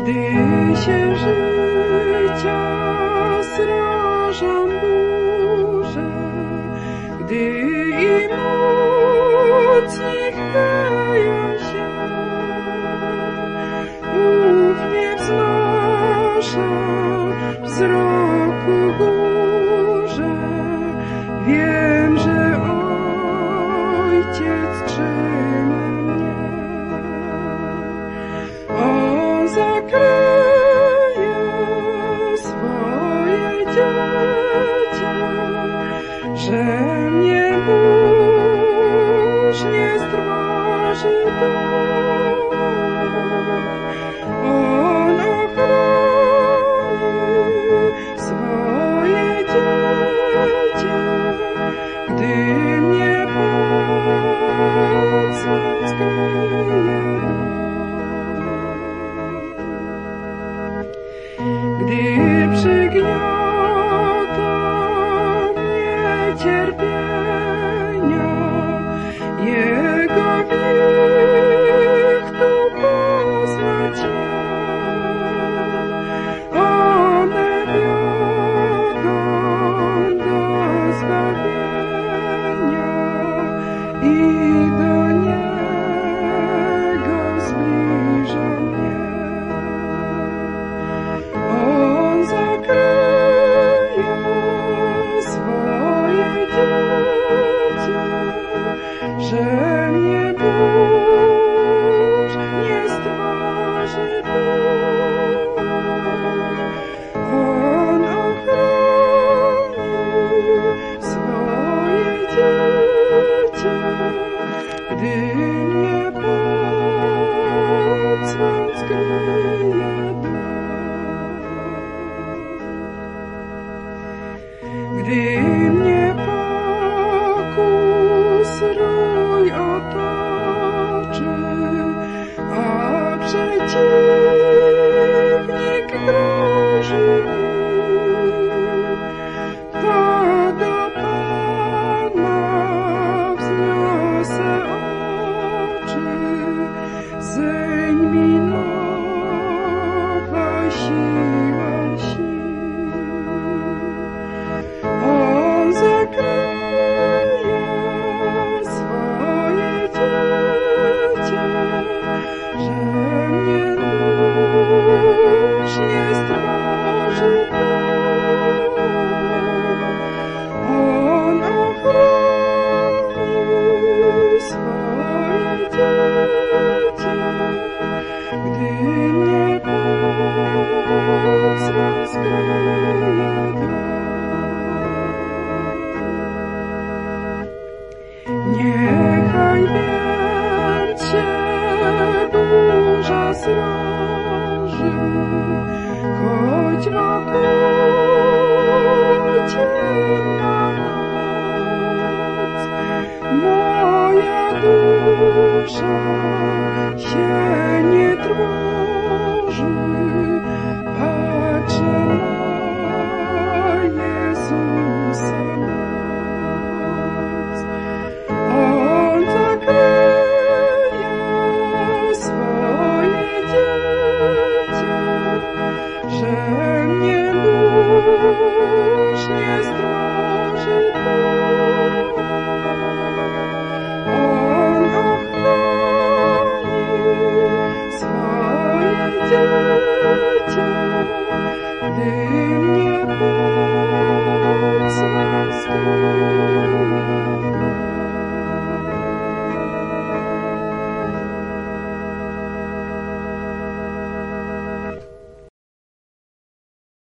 Gdy się życia srażą burze, gdy i mocni chwieją się, ufnie wznoszę wzroku górze. Wiem, że Ojciec trzyma mnie. On zakryje swoje dziecię, że mnie burz nie strwoży dom. On ochroni swoje dziecię, gdy mnie pod swą skryje dom. Gdy przygniotą mnie cierpienia, Jego wichtu poznać one wiodą do zbawienia i do Niego zbliżą mnie. On zakryje swoje dziecię, że mnie burz nie strwoży dom. On ochroni swoje dziecię, gdy mnie pod swą skryje dom. Gdy mnie pokus rój otoczy, a przeciwnik grozi mi, to do Pana wzniosę oczy, zeń mi nowa siła sił. On zakryje swoje dziecię, że mnie burz nie strwoży dom. On ochroni swoje dziecię, gdy mnie pod swą skryje dom. Niechaj więc się burza zraży, choć wokoło ciemna noc. Moja dusza się